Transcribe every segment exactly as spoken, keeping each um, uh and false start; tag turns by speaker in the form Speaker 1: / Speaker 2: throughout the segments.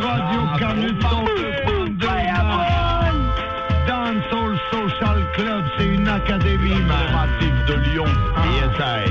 Speaker 1: Radio Canut cent deux point deux. Dancehall Social Club, c'est une académie mathématique de Lyon. Yes, I.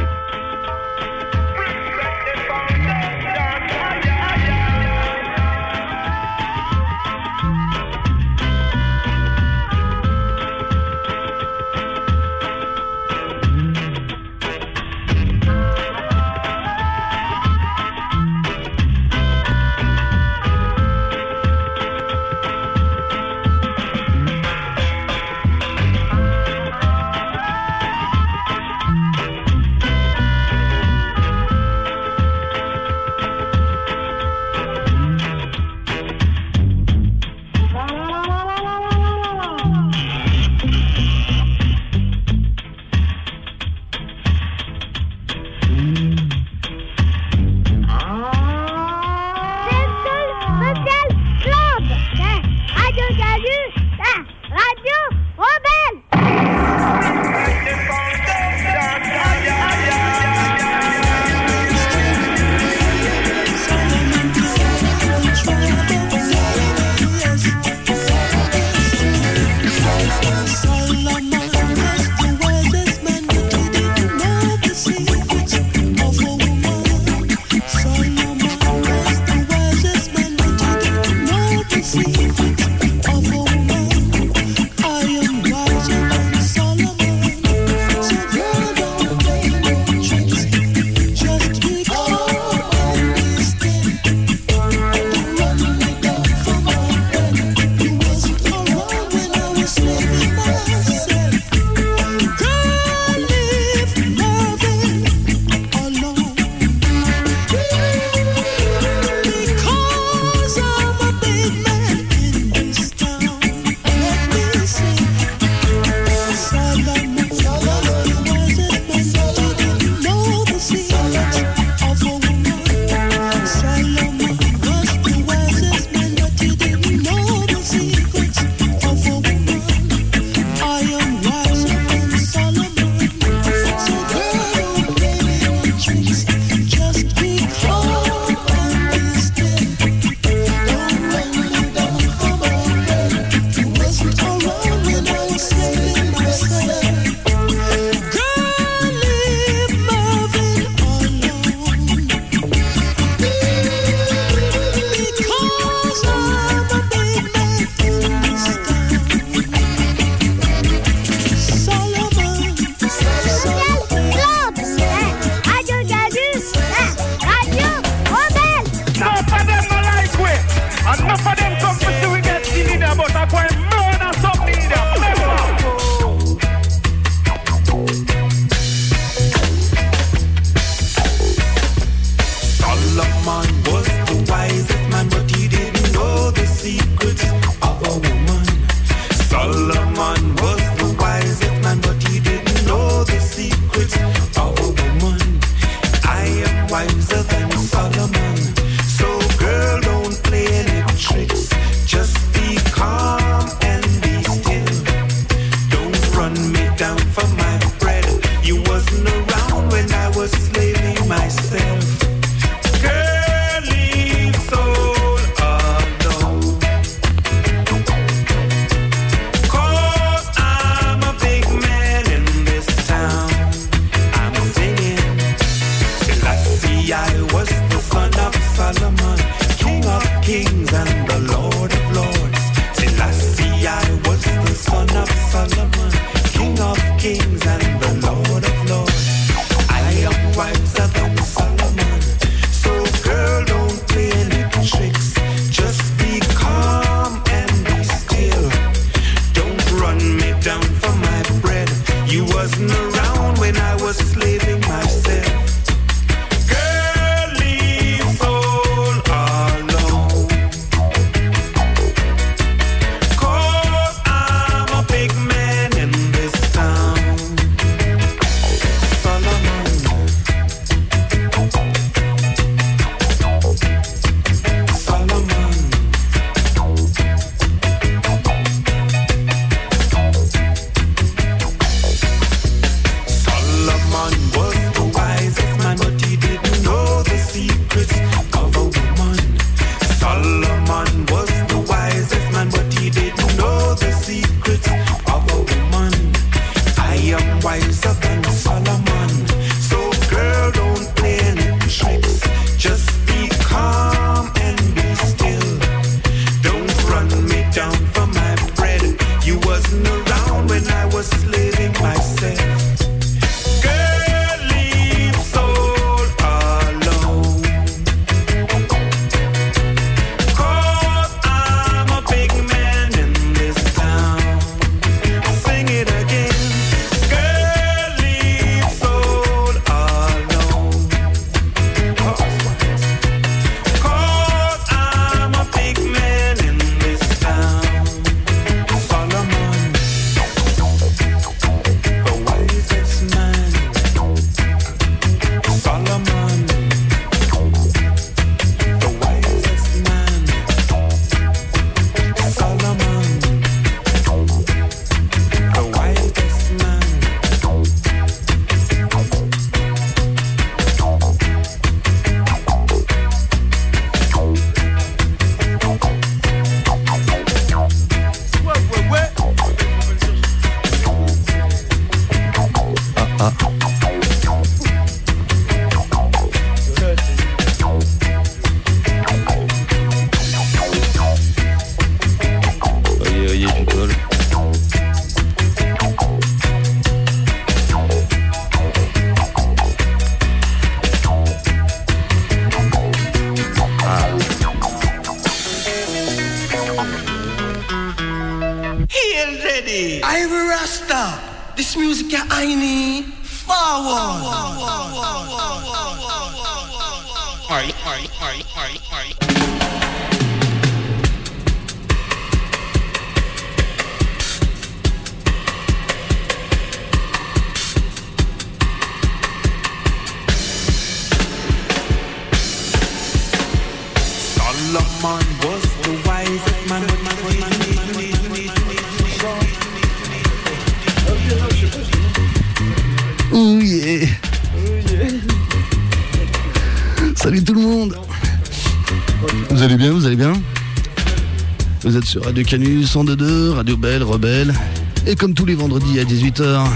Speaker 2: Around when I was slaving myself. Girl, Ivy Rasta, this music I need forward. Party, party, party, party, party.
Speaker 3: Solomon was the wisest man.
Speaker 4: Oh yeah. Salut tout le monde. Vous allez bien, vous allez bien? Vous êtes sur Radio Canu cent deux point deux, Radio Belle, Rebelle. Et comme tous les vendredis à dix-huit heures,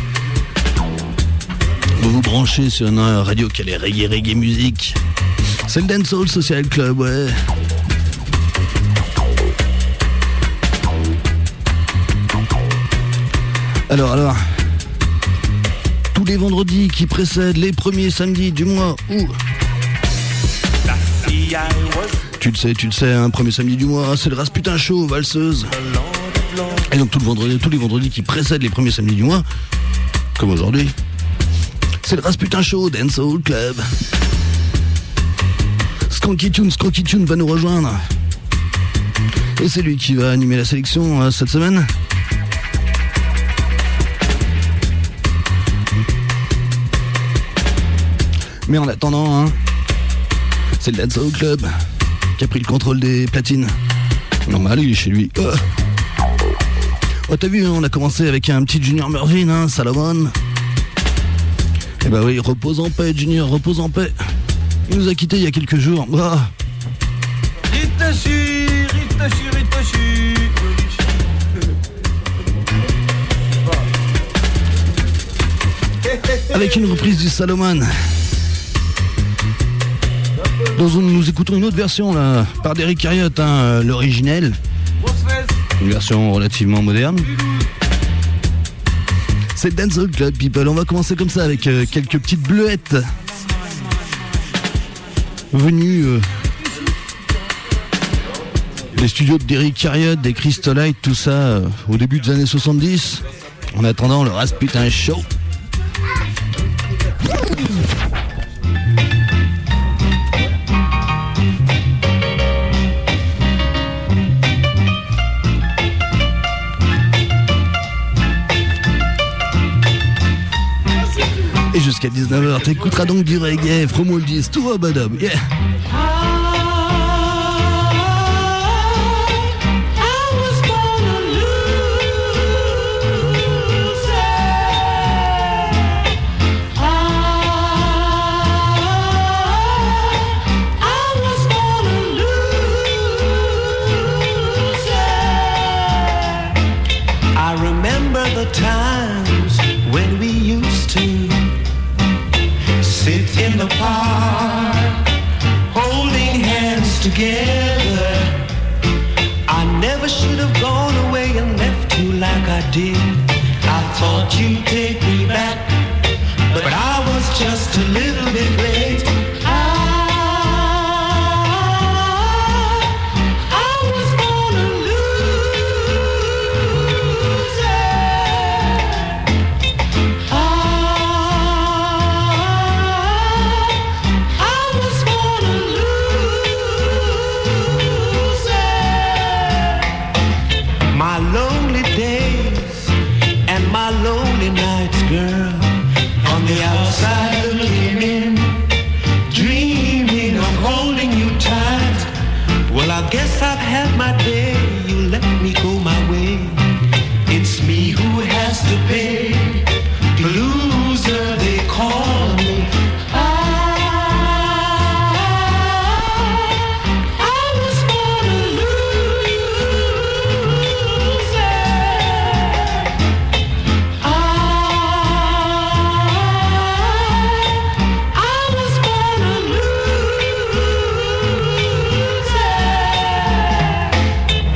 Speaker 4: vous vous branchez sur une radio qui a les reggae, reggae musique. C'est le Dancehall Social Club, ouais. Alors, alors, tous les vendredis qui précèdent les premiers samedis du mois où... Tu le sais, tu le sais, un hein, premier samedi du mois, c'est le Rasputin Show, valseuse. Et donc tout le vendredi, tous les vendredis qui précèdent les premiers samedis du mois, comme aujourd'hui, c'est le Rasputin Show, Dancehall Club. Skanky Tune, Skanky Tune va nous rejoindre. Et c'est lui qui va animer la sélection euh, cette semaine. Mais en attendant, hein, c'est le Dancehall Club qui a pris le contrôle des platines. Normal, il est chez lui. Oh, oh t'as vu, hein, on a commencé avec un petit Junior Murvin, hein, Salomon. Eh bah oui, repose en paix, Junior, repose en paix. Il nous a quittés il y a quelques jours. Oh.
Speaker 2: Ritachi, Ritachi, Ritachi.
Speaker 4: Avec une reprise du Salomon. Dans une, nous écoutons une autre version là, par Derrick Harriott, hein, l'originel. Une version relativement moderne. C'est Dancehall Club People. On va commencer comme ça avec euh, quelques petites bleuettes venues euh, des studios de Derrick Harriott, des Crystalite, tout ça euh, au début des années soixante-dix. En attendant le Rasputin Show. Et jusqu'à dix-neuf heures, t'écouteras donc du reggae, from oldies to abadab, yeah.
Speaker 2: I remember the times when we used to sit in the park, holding hands together. I never should have gone away and left you like I did. I thought you'd take me back, but I was just a little bit late. Guess I've had my day, you let me go my way. It's me who has to pay, the loser they call me. I, I was born a loser. I, I was born a loser.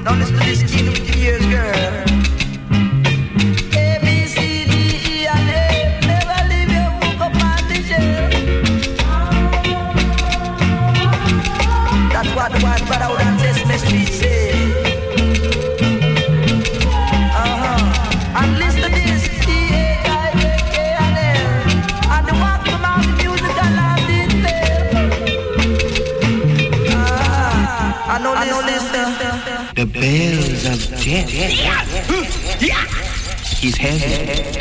Speaker 5: Now listen to this kid with the ears, girl. A, B, C, D, E, and F. Never leave your book up on the shelf. That's what the one brother would have Sesame Street say. Uh-huh. And listen to this, D, A, I, K, K, and L. And the one come out the musical and the ah, I know, I know this.
Speaker 2: The bells of death. Yeah. He's heavy.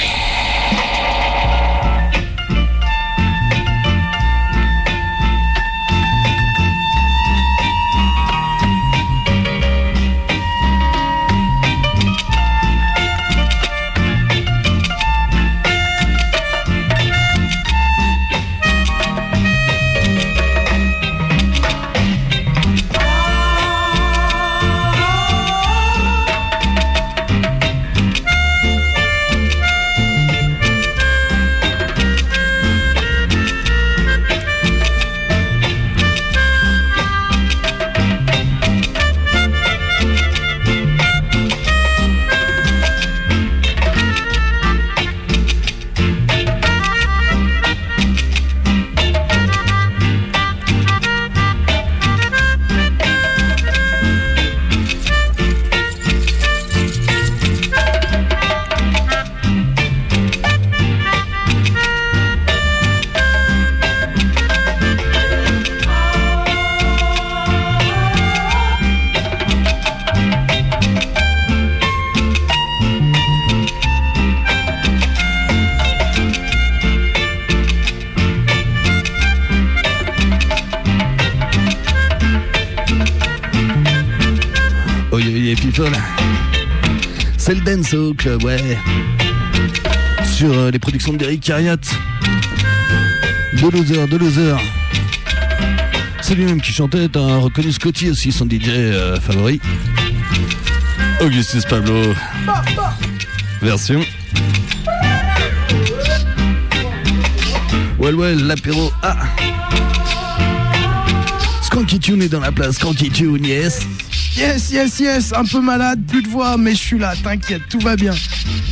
Speaker 4: C'est le Dancehall Club, ouais. Sur euh, les productions de Derrick Carriot. De Loser, de Loser. C'est lui-même qui chantait, t'as reconnu Scotty aussi, son D J euh, favori. Augustus Pablo. Version. Well, well, l'apéro. Ah. Skanky Tune est dans la place, Skanky Tune, yes.
Speaker 6: Yes, yes, yes, un peu malade, plus de voix, mais je suis là, t'inquiète, tout va bien.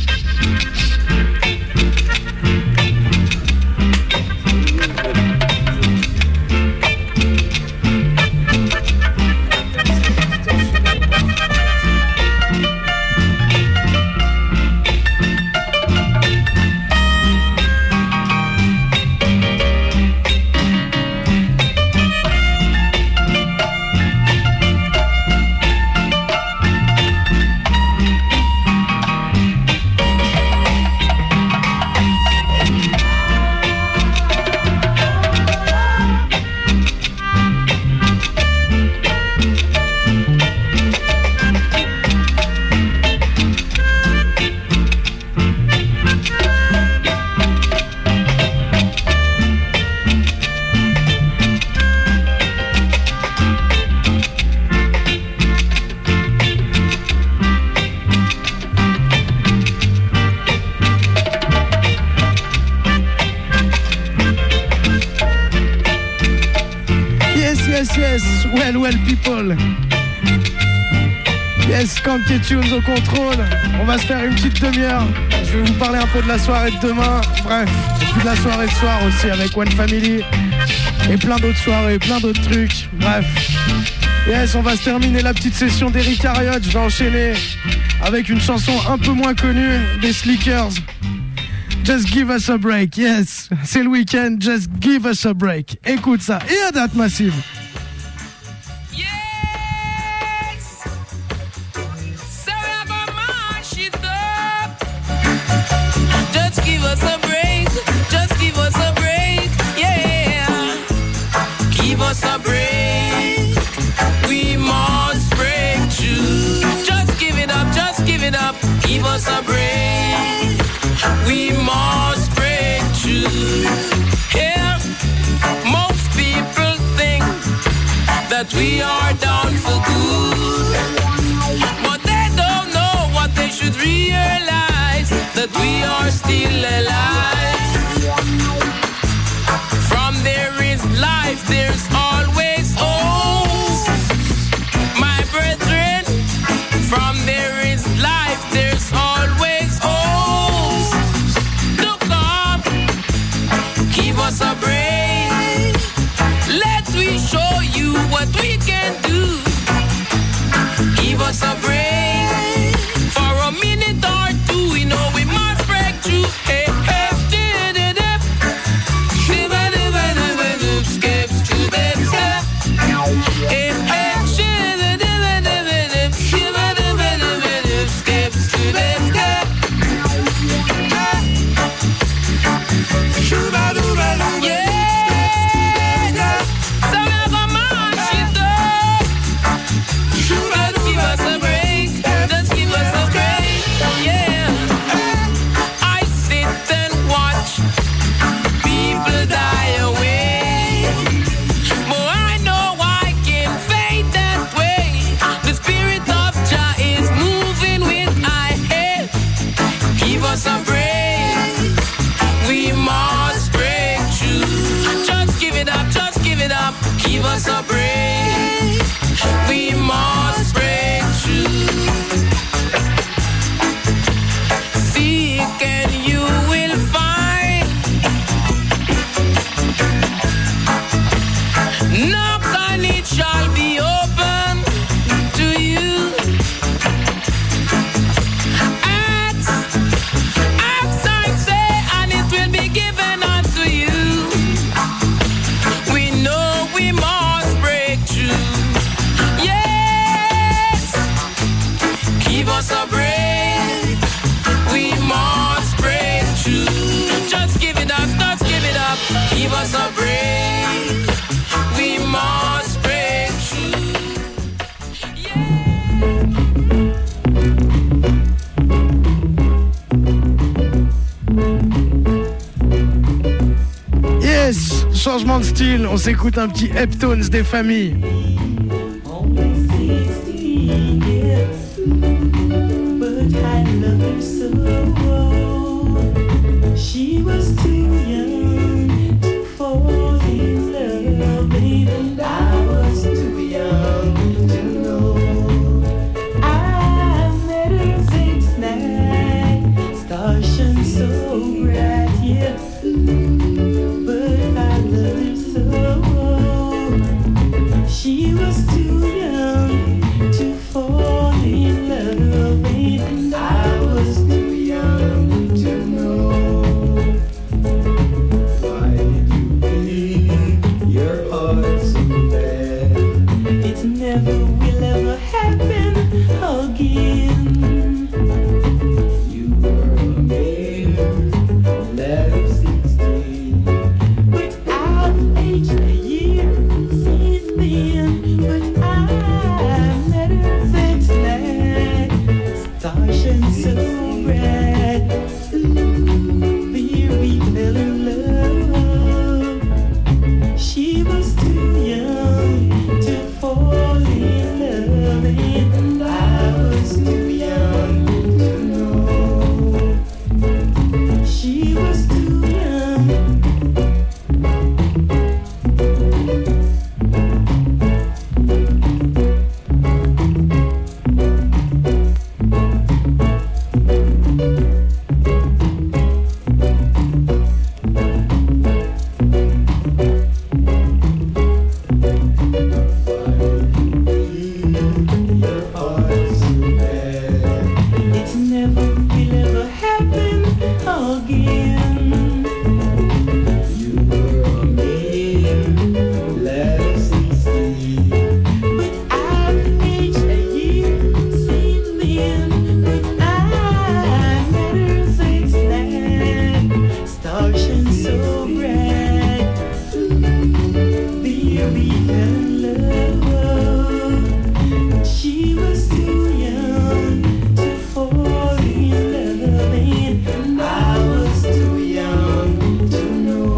Speaker 6: Well, well, people. Yes, Skanky Tunes au contrôle. On va se faire une petite demi-heure. Je vais vous parler un peu de la soirée de demain. Bref, et puis de la soirée de soir aussi avec One Family. Et plein d'autres soirées, plein d'autres trucs. Bref. Yes, on va se terminer la petite session d'Eric Harriott. Je vais enchaîner avec une chanson un peu moins connue des Slickers. Just give us a break. Yes, c'est le week-end. Just give us a break. Écoute ça. Et à date massive.
Speaker 7: Give us a break, just give us a break, yeah. Give us a break, we must break through. Just give it up, just give it up. Give us a break, we must break through. Yeah, most people think that we are down for good, but they don't know what they should realize, that we are still alive. From there is life, there's always hope. My brethren,
Speaker 6: on s'écoute un petit Heptones des familles.
Speaker 2: She was too young to fall in love, and I was too young to know. I met her six night, stars shone so bright, yeah. But I loved her so. She was too young to fall in love, and I was too young to know. Why did you break your heart so bad? It never will ever happen again. You were a mere lad of sixteen, but I've aged a year since then. But I met her that night, stars shine so bright. Here we fell in love. She was too young to fall in love, and I was too young to know. She was too young. Your heart so bad. It never will ever happen again. You were a mere lad of sixteen, but I've aged a year since then. But I met her six night, stars shine so bright. There we fell in love. She was too young to fall in love, and I was too young to know.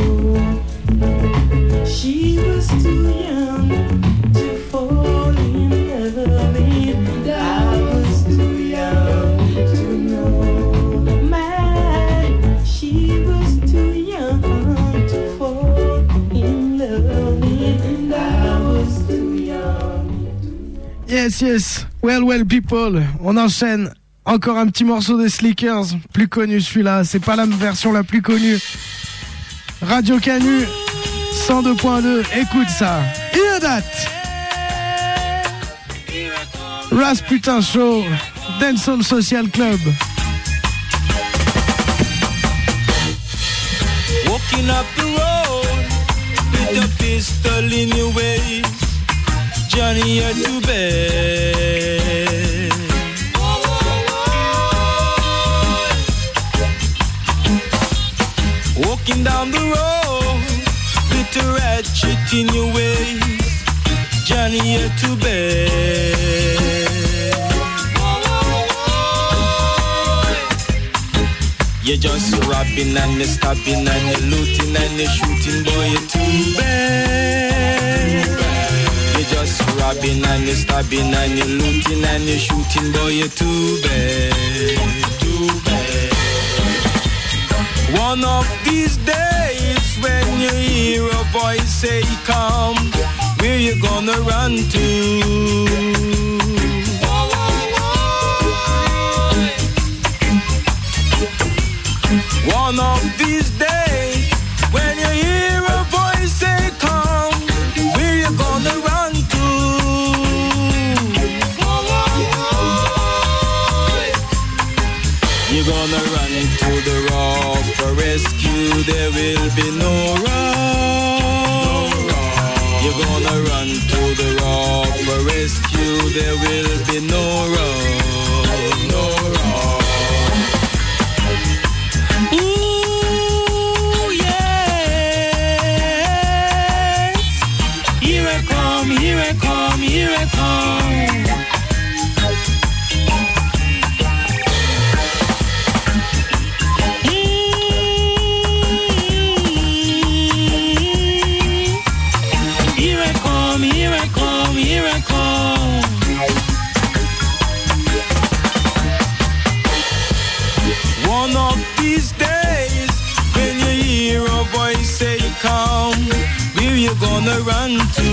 Speaker 2: She was too young to fall in love, and I was too young to know. My, she was too young to fall in love, and I was too young.
Speaker 6: Yes, yes. Well, well, people. On enchaîne. Encore un petit morceau des Slickers. Plus connu celui-là. C'est pas la version la plus connue. Radio Canu. cent deux point deux. Écoute ça. Hear that. Rasputin Show. Dancehall Social Club.
Speaker 7: Walking up the road with a pistol in your waist, Johnny had to bed. Walking down the road with a ratchet in your waist, Johnny had to bed. You're just robbing and you're stabbing and you're looting and you're shooting, boy, you're too bad. You're just robbing and you're stabbing and you're looting and you're shooting, boy, you're too bad. Too bad. One of these days when you hear a voice say come, where you gonna run to? One of these days, when you hear a voice say come, where you gonna run to? You're gonna run to the rock for rescue, there will be no rock. You're gonna run to the rock for rescue, there will be no rock. No rock. Ooh, yes. Here I come, here I come, here I come.
Speaker 3: these days, when you hear a voice say come, where you gonna run to?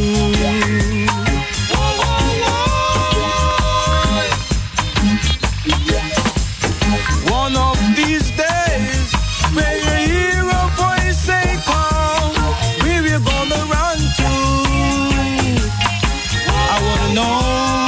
Speaker 3: Whoa, whoa, whoa. One of these days, when you hear a voice say come, where you gonna run to? I wanna know.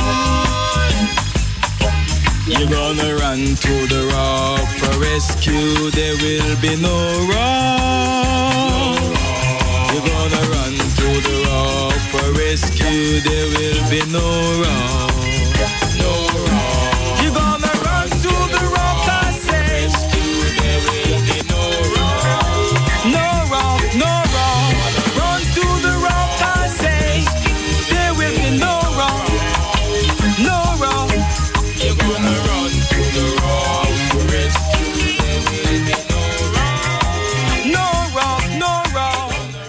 Speaker 3: You're gonna run to the rock for rescue, there will be no rock. You're gonna run to the rock for rescue, there will be no rock. No rock. You're gonna run to the rock, I say. There will be no rock. No rock, no rock. Run to the rock, I say. There will be no rock. No rock. You're gonna run to the rock for rescue, there will be no rock. No rock, no rock.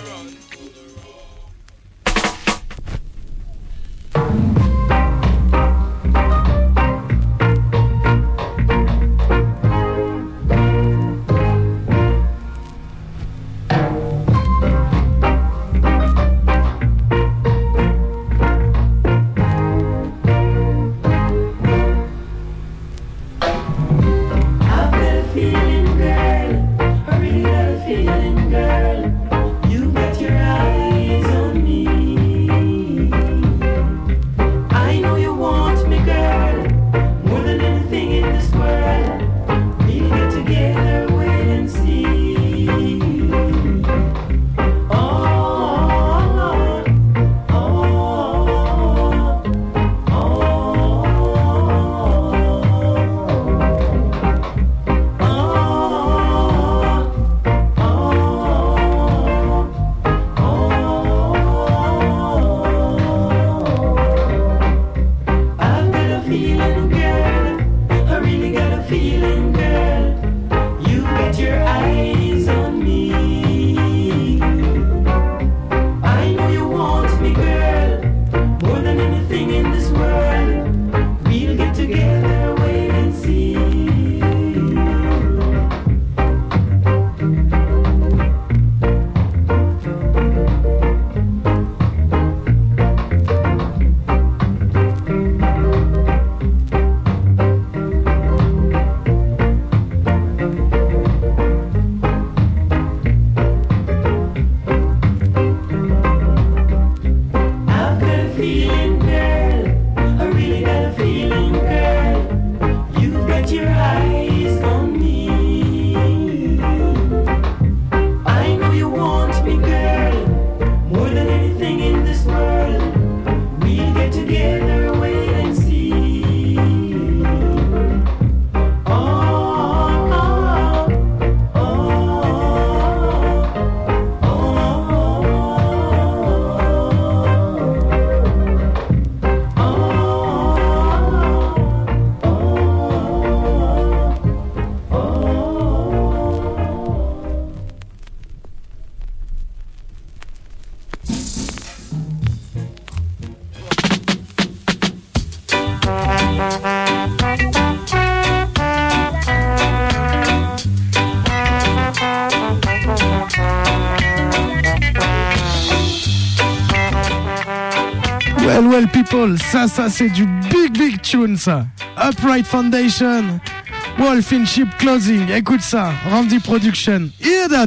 Speaker 6: Well, well, people, ça, ça, c'est du big, big tune, ça. Upright Foundation, Wolf in Sheep Clothing. Écoute ça, Randy Production. Hear that?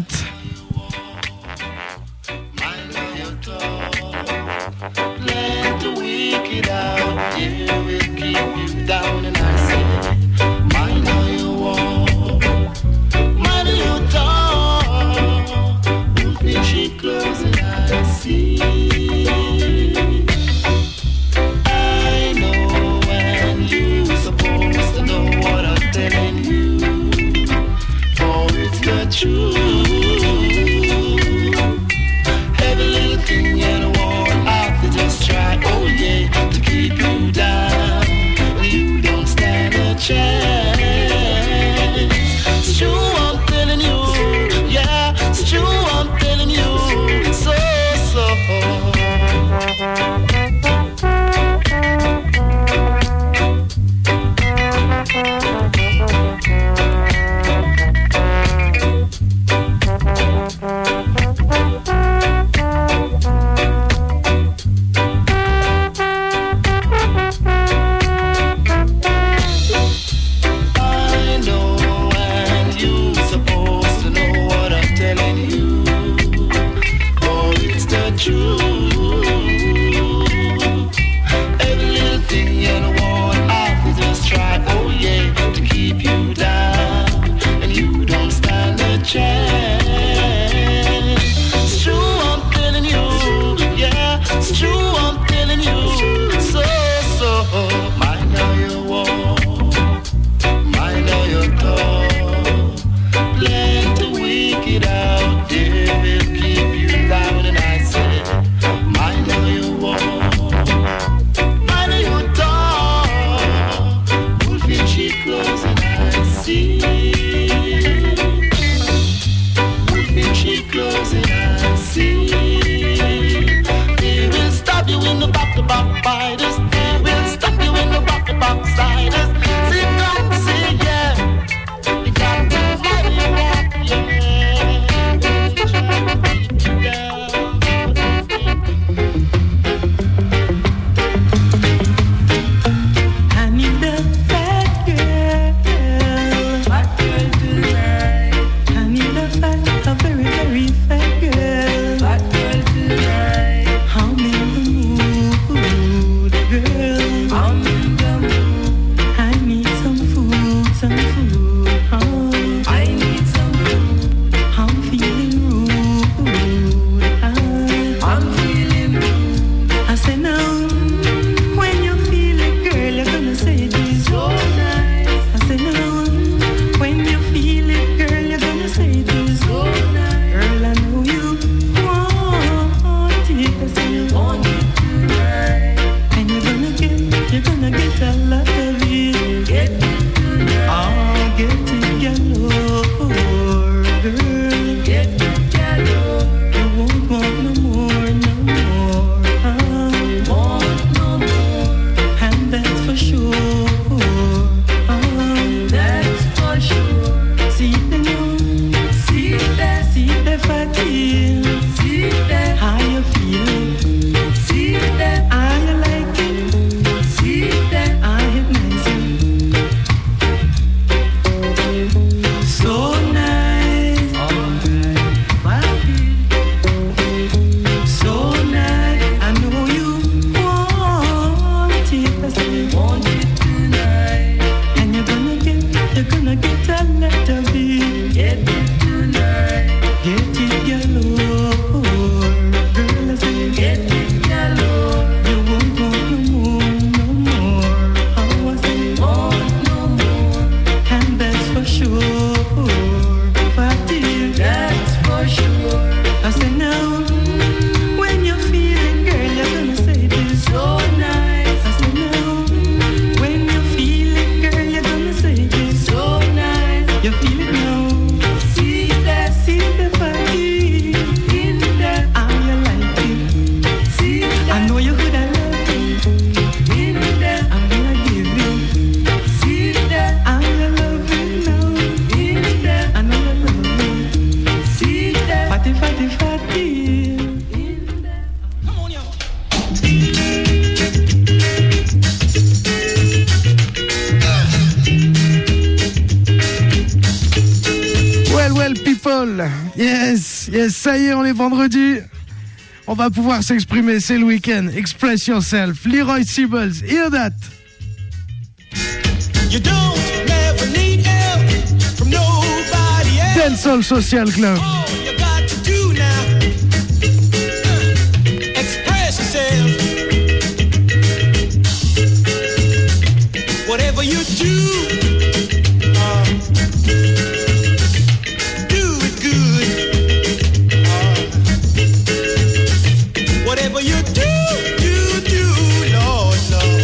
Speaker 2: True.
Speaker 6: people. Yes, yes, ça y est, on est vendredi. On va pouvoir s'exprimer, c'est le week-end. Express yourself. Leroy Sibbles, hear that.
Speaker 2: You don't never need help from nobody else.
Speaker 6: Dancehall Social Club.
Speaker 2: All you got to do now, uh, express yourself. Whatever you do, uh, do it good. Uh, whatever you do, do, do, Lord, Lord.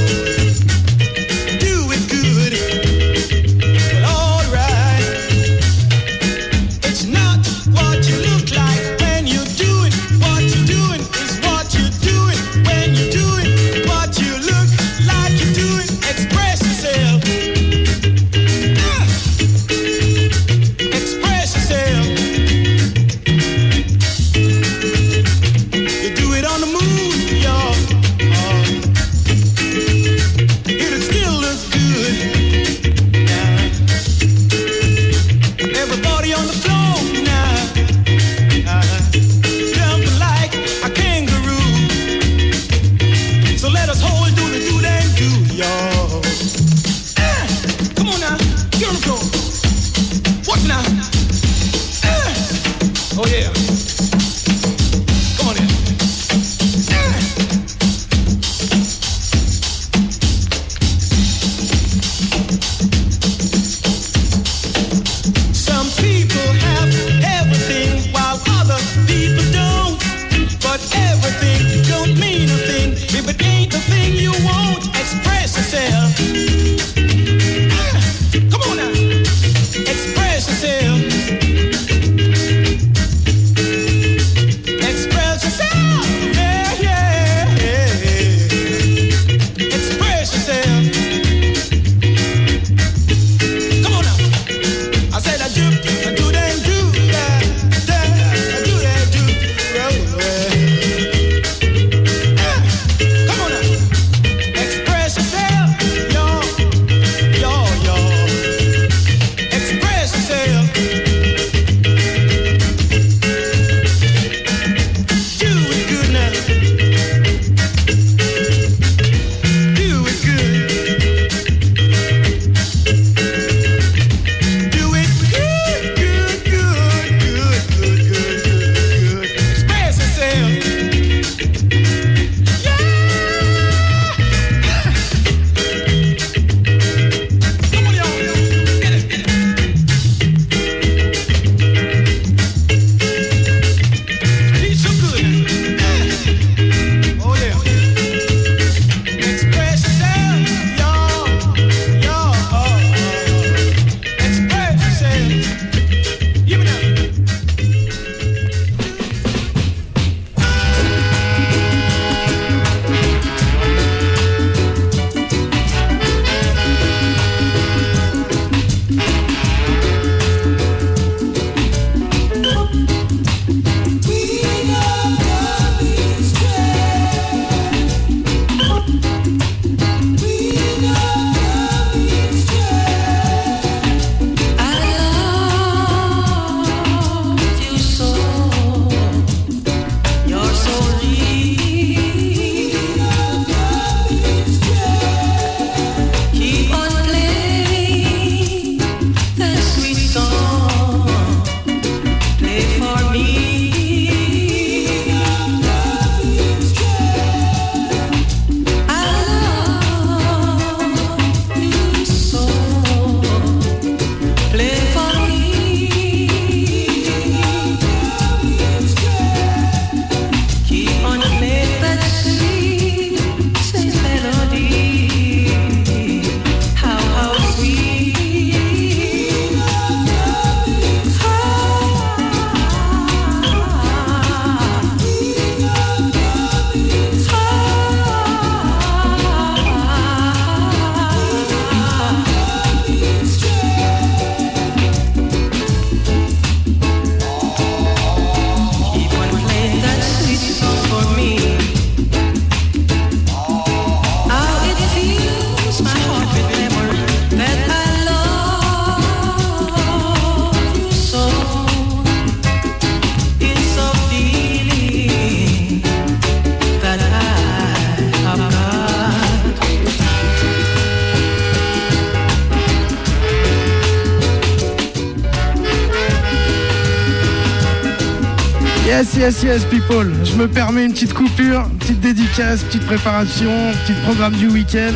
Speaker 6: Yes, yes, yes, people. Je me permets une petite coupure, une petite dédicace, petite préparation, petit programme du week-end.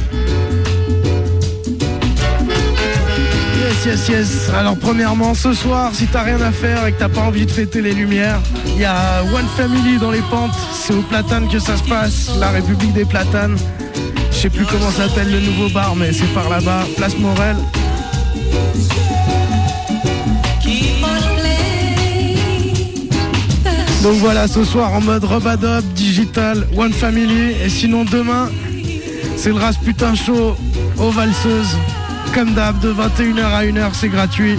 Speaker 6: Yes, yes, yes. Alors, premièrement, ce soir, si t'as rien à faire et que t'as pas envie de fêter les lumières, il y a One Family dans les pentes. C'est au Platane que ça se passe, la République des Platanes. Je sais plus comment s'appelle le nouveau bar, mais c'est par là-bas, Place Morel. Donc voilà, ce soir en mode Robadob, digital, One Family. Et sinon demain, c'est le Rasputin Show aux valseuses. Comme d'hab, de vingt et une heures à une heure, c'est gratuit.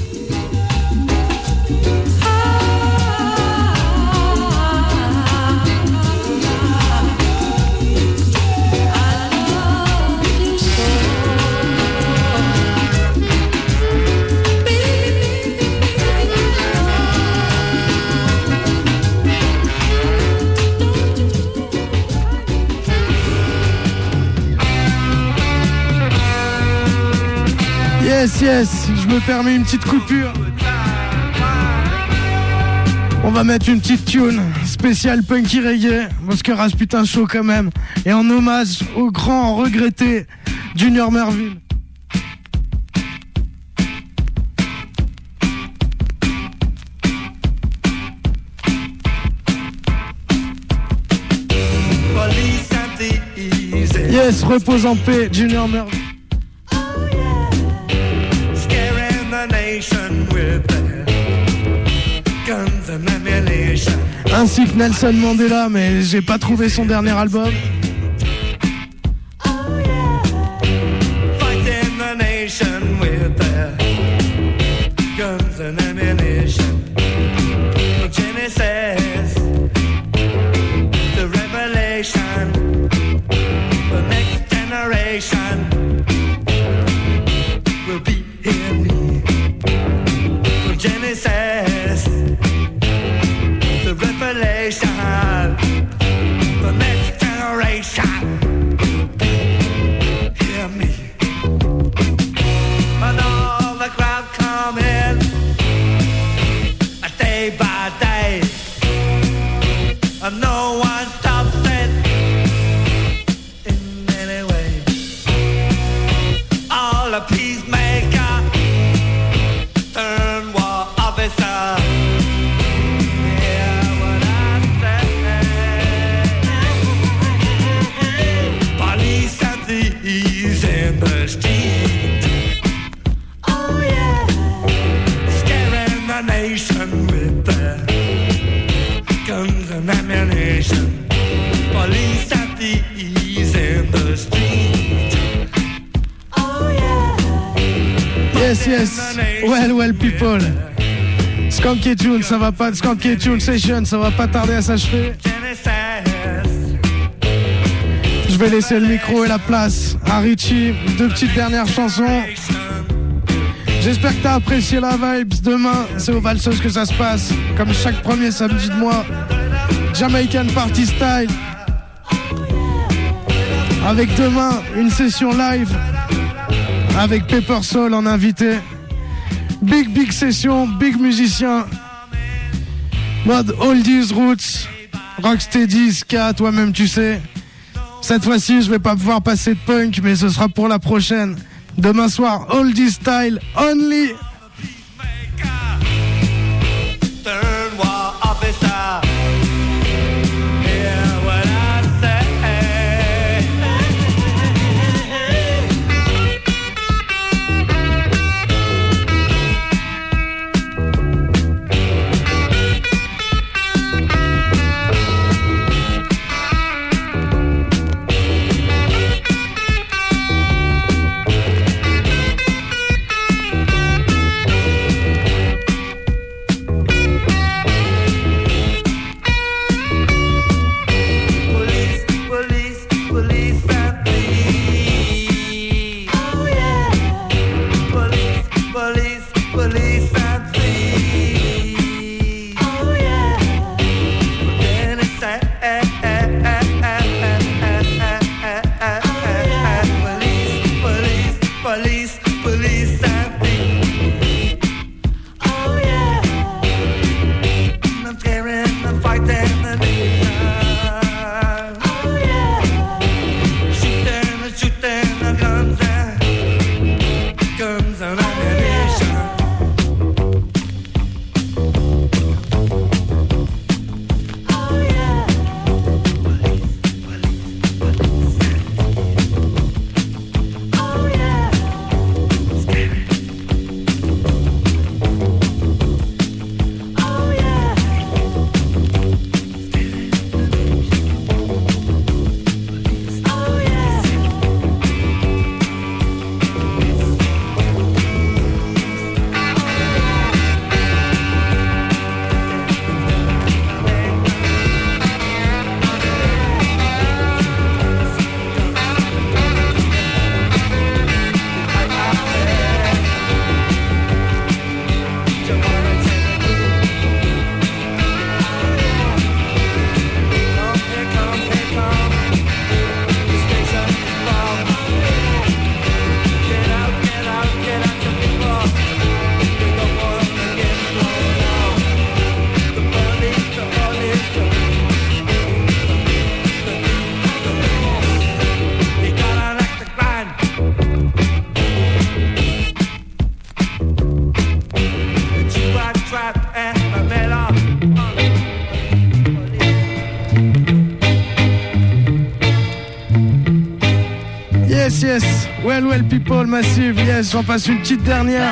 Speaker 6: Yes, yes, je me permets une petite coupure. On va mettre une petite tune spéciale punky reggae, parce que Rasputin Show quand même. Et en hommage au grand regretté Junior Merville. Yes, repose en paix, Junior Merville. Ainsi que Nelson Mandela, mais j'ai pas trouvé son dernier album. Yes, yes. Well, well, people. Skanky Tune, ça va pas. Skanky Tune Session, ça va pas tarder à s'achever. Je vais laisser le micro et la place à Richie. Deux petites dernières chansons. J'espère que t'as apprécié la vibes. Demain, c'est au Valseuse que ça se passe. Comme chaque premier samedi de mois. Jamaican Party Style. Avec demain, une session live. Avec Pepper Soul en invité. Big, big session, big musicien. Mode Oldies Roots. Rocksteady, ska, toi-même tu sais. Cette fois-ci, je vais pas pouvoir passer de punk, mais ce sera pour la prochaine. Demain soir, Oldie Style Only. Paul Massive, yes, j'en passe une petite dernière.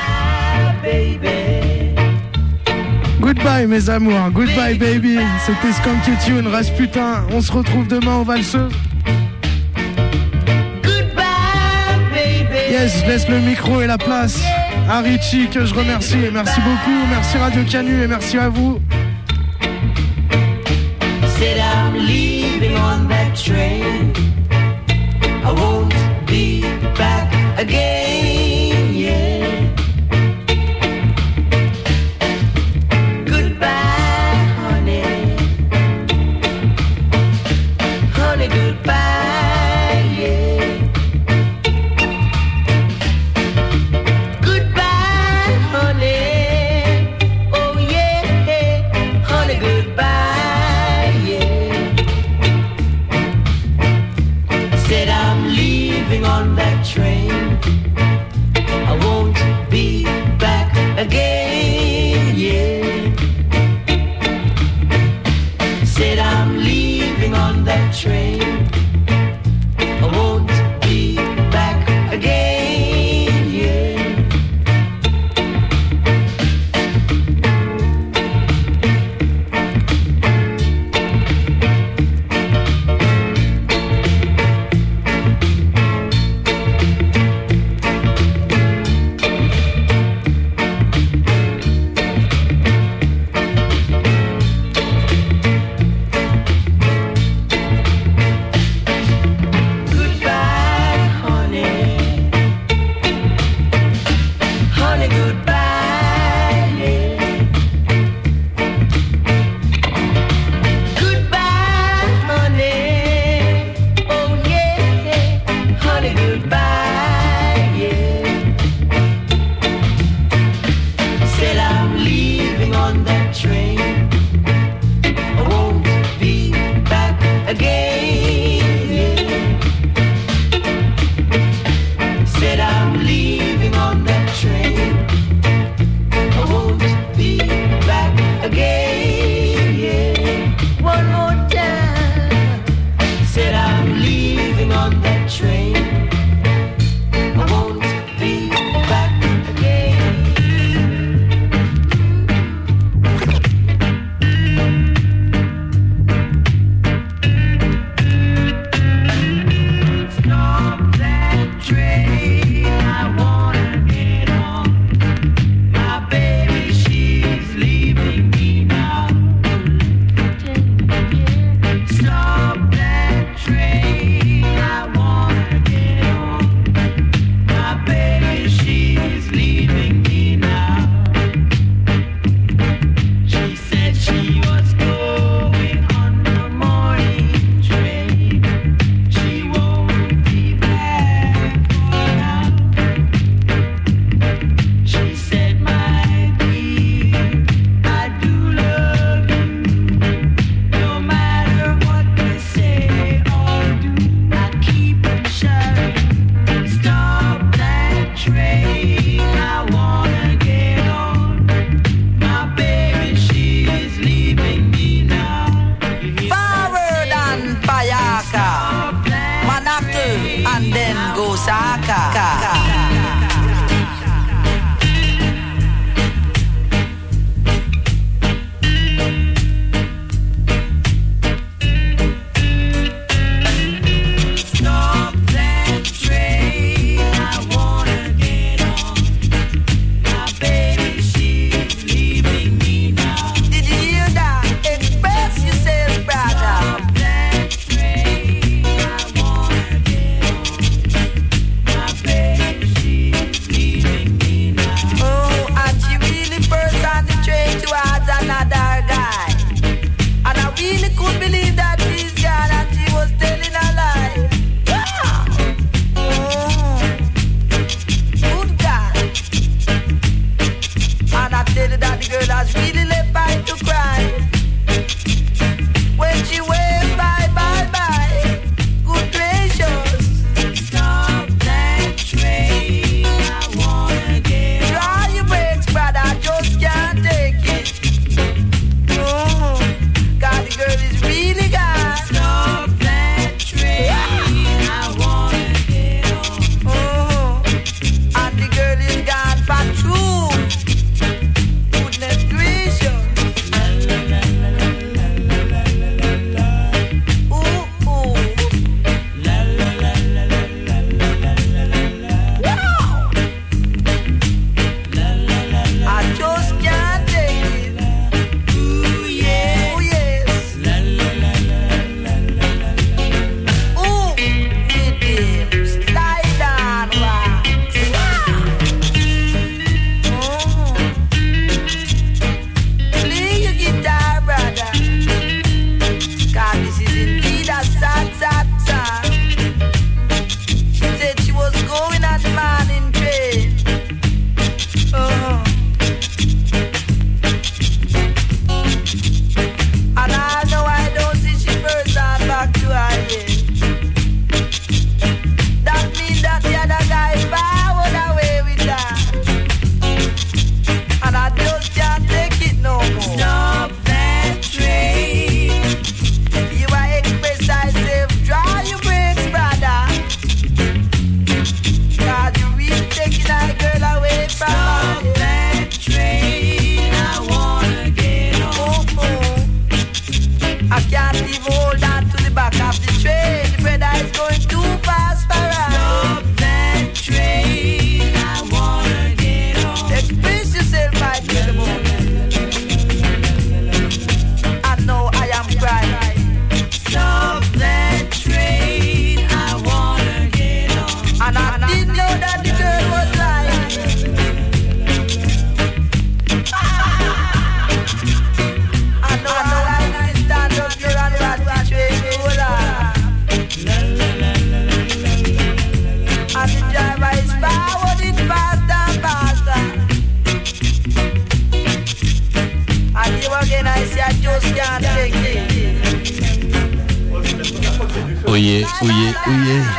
Speaker 6: Goodbye mes amours, goodbye baby. C'était Skanky Tune, Rasputin. On se retrouve demain au Valseuse. Yes, je laisse le micro et la place à Richie que je remercie. Merci beaucoup, merci Radio Canu et merci à vous.
Speaker 2: Said I'm leaving on that train. I won't be back again, yeah. Goodbye, honey. Honey, goodbye, yeah. Goodbye, honey. Oh, yeah. Honey, goodbye. Said I'm leaving on that train.
Speaker 4: Oh yeah, oh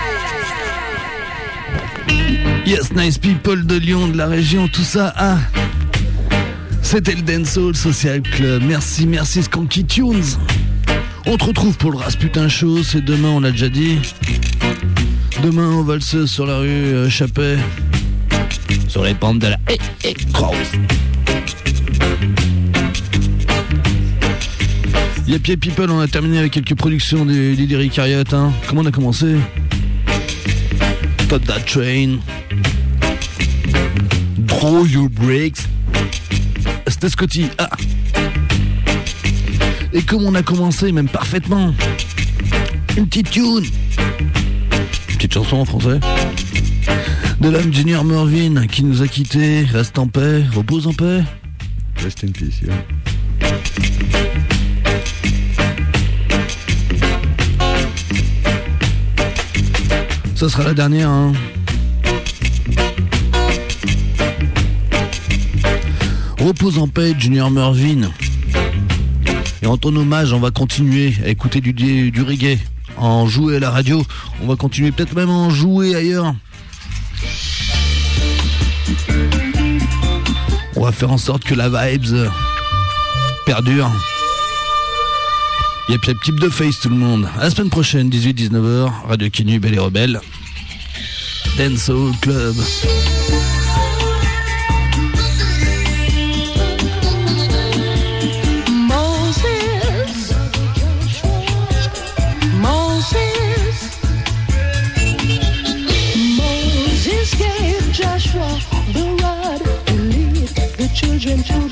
Speaker 4: yeah. Yes, nice people de Lyon, de la région, tout ça. Ah, c'était le Dancehall Social Club. Merci, merci Skanky Tunes. On te retrouve pour le Rasputin Show. C'est demain, on l'a déjà dit. Demain, on valseuse sur la rue euh, Chappet. Sur les pentes de la hey, hey, Cross. Yep, yep, people, on a terminé avec quelques productions du Diddy Cariot. Hein. Comment on a commencé? Stop That Train. Draw Your Brakes. C'était Scotty. Ah. Et comme on a commencé, même parfaitement, une petite tune. Une petite chanson en français. De l'homme Junior Murvin qui nous a quittés. Reste en paix, repose en paix.
Speaker 8: Reste in peace, yeah.
Speaker 4: Ça sera la dernière, hein. Repose en paix, Junior Murvin. Et en ton hommage, on va continuer à écouter du, du, du reggae, en jouer à la radio. On va continuer peut-être même à en jouer ailleurs. On va faire en sorte que la vibes perdure. Yep, yep, type de face tout le monde. À la semaine prochaine, dix-huit à dix-neuf heures, Radio Kinu, Belle et Rebelle. Dancehall Club.
Speaker 9: Moses, Moses, Moses gave Joshua the rod to lead the children to